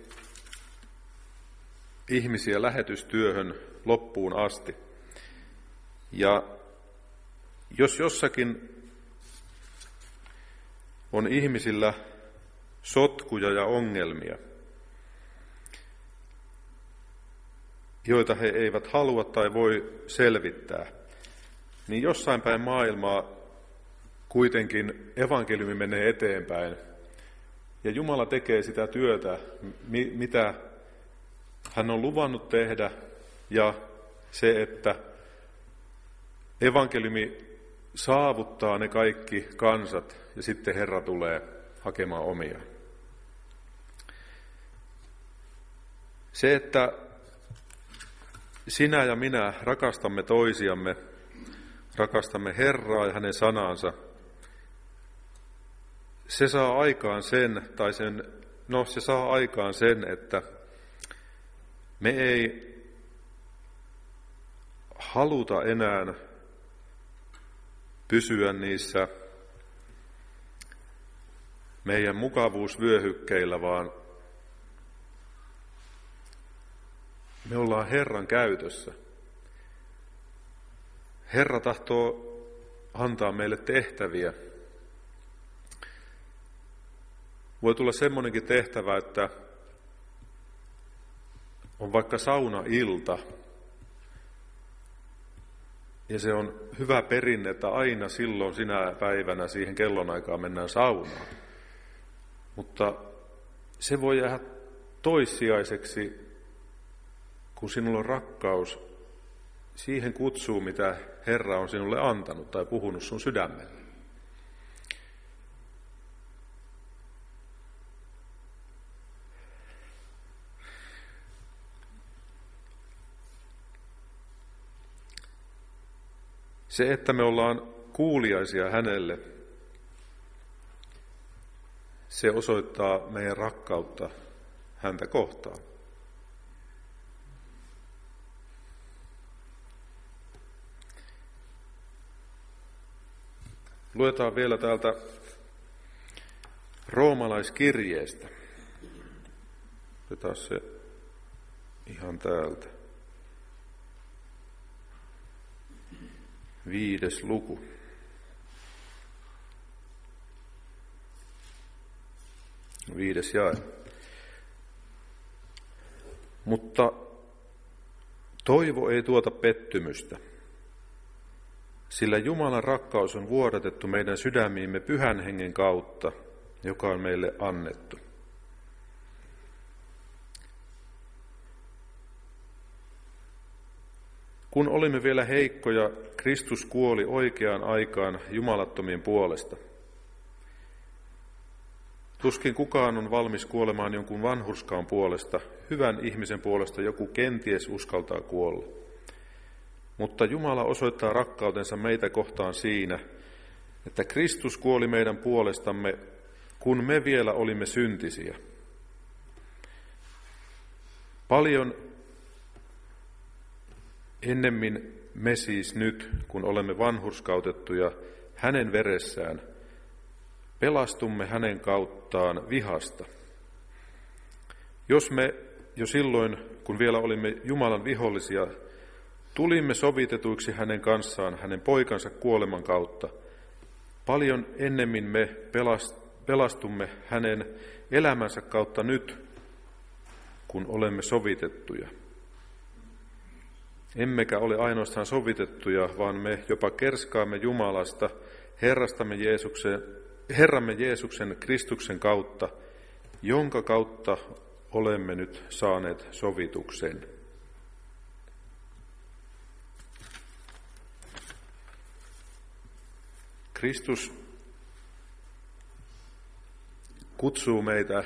ihmisiä lähetystyöhön loppuun asti. Ja jos jossakin on ihmisillä sotkuja ja ongelmia, joita he eivät halua tai voi selvittää, niin jossain päin maailmaa kuitenkin evankeliumi menee eteenpäin. Ja Jumala tekee sitä työtä, mitä hän on luvannut tehdä, ja se, että evankeliumi saavuttaa ne kaikki kansat, ja sitten Herra tulee hakemaan omia. Se, että sinä ja minä rakastamme toisiamme, rakastamme Herraa ja hänen sanansa, se saa aikaan sen, tai sen, no se saa aikaan sen, että me ei haluta enää pysyä niissä meidän mukavuusvyöhykkeillä, vaan me ollaan Herran käytössä. Herra tahtoo antaa meille tehtäviä. Voi tulla semmoinenkin tehtävä, että on vaikka saunailta, ja se on hyvä perinne, että aina silloin sinä päivänä siihen kellonaikaan mennään saunaan. Mutta se voi jäädä toissijaiseksi, kun sinulla on rakkaus siihen kutsuun, mitä Herra on sinulle antanut tai puhunut sun sydämelle. Se, että me ollaan kuuliaisia hänelle, se osoittaa meidän rakkautta häntä kohtaan. Luetaan vielä täältä roomalaiskirjeestä. Otetaan se ihan täältä. Viides luku. Viides jae. Mutta toivo ei tuota pettymystä, sillä Jumalan rakkaus on vuodatettu meidän sydämiimme Pyhän Hengen kautta, joka on meille annettu. Kun olimme vielä heikkoja, Kristus kuoli oikeaan aikaan jumalattomien puolesta. Tuskin kukaan on valmis kuolemaan jonkun vanhurskaan puolesta, hyvän ihmisen puolesta joku kenties uskaltaa kuolla. Mutta Jumala osoittaa rakkautensa meitä kohtaan siinä, että Kristus kuoli meidän puolestamme, kun me vielä olimme syntisiä. Paljon ennemmin me siis nyt, kun olemme vanhurskautettuja hänen veressään, pelastumme hänen kauttaan vihasta. Jos me jo silloin, kun vielä olimme Jumalan vihollisia, tulimme sovitetuiksi hänen kanssaan hänen poikansa kuoleman kautta, paljon ennemmin me pelastumme hänen elämänsä kautta nyt, kun olemme sovitettuja. Emmekä ole ainoastaan sovitettuja, vaan me jopa kerskaamme Jumalasta, Herrastamme Jeesuksen, Herramme Jeesuksen Kristuksen kautta, jonka kautta olemme nyt saaneet sovituksen. Kristus kutsuu meitä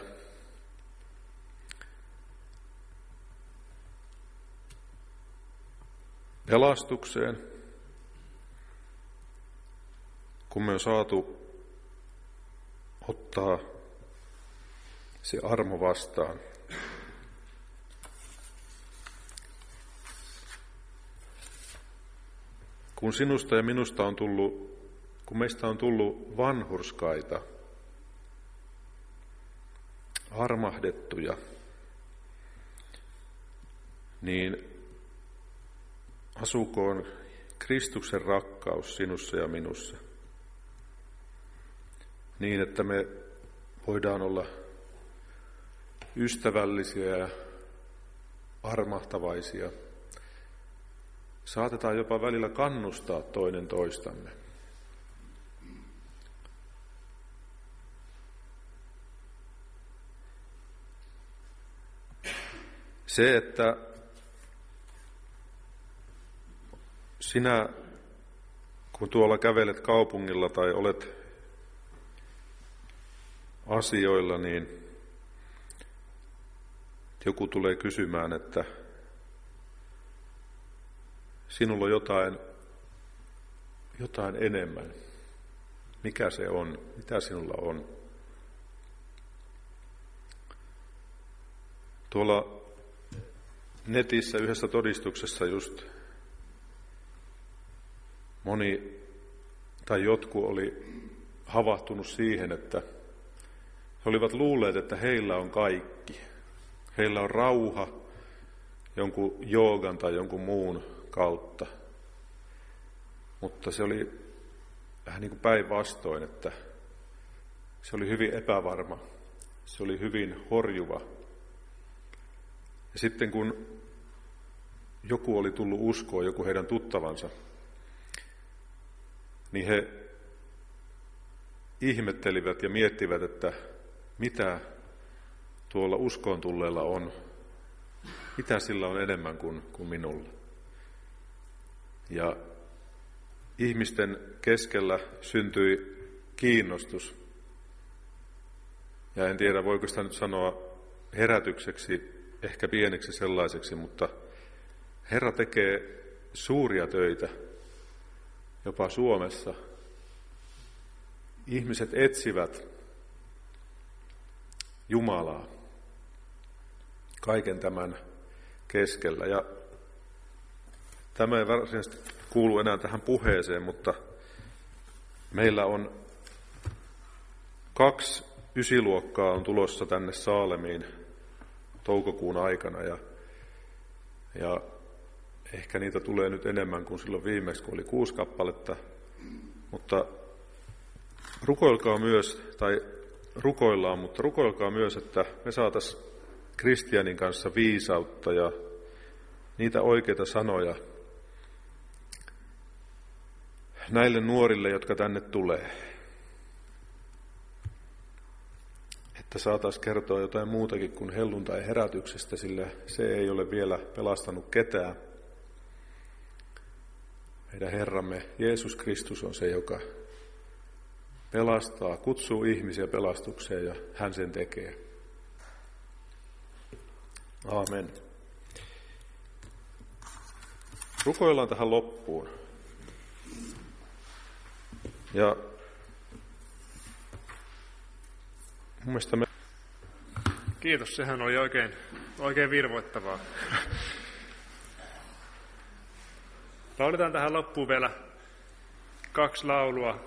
pelastukseen, kun me on saatu ottaa se armo vastaan. Kun sinusta ja minusta on tullut, kun meistä on tullut vanhurskaita, armahdettuja, niin asukoon Kristuksen rakkaus sinussa ja minussa, niin että me voidaan olla ystävällisiä ja armahtavaisia. Saatetaan jopa välillä kannustaa toinen toistamme. Se, että sinä, kun tuolla kävelet kaupungilla tai olet asioilla, niin joku tulee kysymään, että sinulla on jotain, jotain enemmän. Mikä se on? Mitä sinulla on? Tuolla netissä yhdessä todistuksessa just moni tai jotkut oli havahtunut siihen, että he olivat luulleet, että heillä on kaikki. Heillä on rauha jonkun joogan tai jonkun muun kautta. Mutta se oli vähän niin kuin päinvastoin, että se oli hyvin epävarma. Se oli hyvin horjuva. Ja sitten kun joku oli tullut uskoon, joku heidän tuttavansa, niin he ihmettelivät ja miettivät, että mitä tuolla uskoon tulleella on, mitä sillä on enemmän kuin, kuin minulla. Ja ihmisten keskellä syntyi kiinnostus. Ja en tiedä, voiko sitä nyt sanoa herätykseksi, ehkä pieneksi sellaiseksi, mutta Herra tekee suuria töitä, jopa Suomessa. Ihmiset etsivät Jumalaa kaiken tämän keskellä. Ja tämä ei varsinaisesti kuulu enää tähän puheeseen, mutta Meillä on kaksi ysiluokkaa on tulossa tänne Saalemiin toukokuun aikana ja, ja ehkä niitä tulee nyt enemmän kuin silloin viimeksi, kun oli kuusi kappaletta. Mutta rukoilkaa myös, tai rukoillaan, mutta rukoilkaa myös, että me saataisiin Kristianin kanssa viisautta ja niitä oikeita sanoja näille nuorille, jotka tänne tulee. Että saataisiin kertoa jotain muutakin kuin helluntai herätyksestä, sillä se ei ole vielä pelastanut ketään. Meidän Herramme Jeesus Kristus on se, joka pelastaa, kutsuu ihmisiä pelastukseen ja hän sen tekee. Aamen. Rukoillaan tähän loppuun. Ja mun mielestä me... Kiitos, sehän oli oikein, oikein virvoittavaa. Lauletaan tähän loppuun vielä kaksi laulua.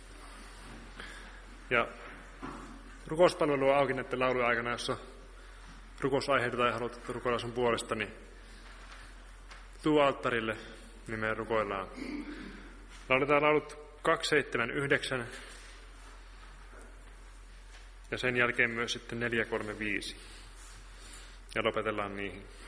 Ja rukouspalvelu on auki näiden laulujen aikana, jossa rukousaiheita tai haluat rukoilla sun puolesta, niin tuu alttarille, niin me rukoillaan. Lauletaan laulut kaksi seitsemän yhdeksän ja sen jälkeen myös sitten neljä kolme viisi. Ja lopetellaan niihin.